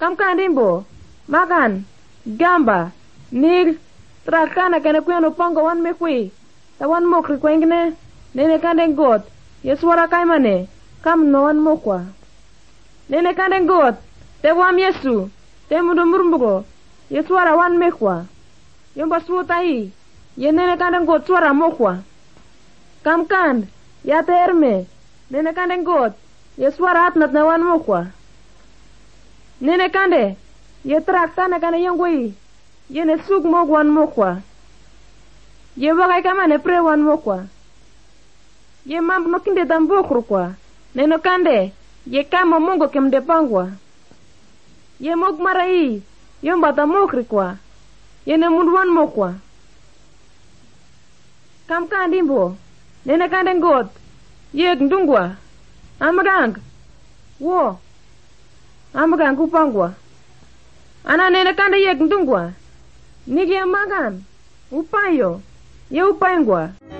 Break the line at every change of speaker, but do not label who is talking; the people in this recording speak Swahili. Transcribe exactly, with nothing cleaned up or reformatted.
kam kandimbo makan gamba nig trakana kene kweno pongo wan me kwi ta wan mokri kwengne nene kande got yeswara kaimane kam no wan mokwa nene kande got te wam Yesu te mundu murumbugo yeswara wan mekwa yomba suota yi ye nene kande got swara mokwa kam kand ya te erme nene kande got yeswara atnat na wan mokwa nene kande ye traktana kane yongoi ye ne sug mok wan mokwa ye wakai kama ne pre wan mokwa ye mamp no kinde tambokru kwa neno kande ye kama mongo kemde pangwa ye mok marai yomba tamokri kwa ye ne mundwan mokwa kam kandimbo nene kande ngot ye ndungwa amagang wo amagang kupangwa ana nene kande ye ndungwa nigi amagan upayo ye upangwa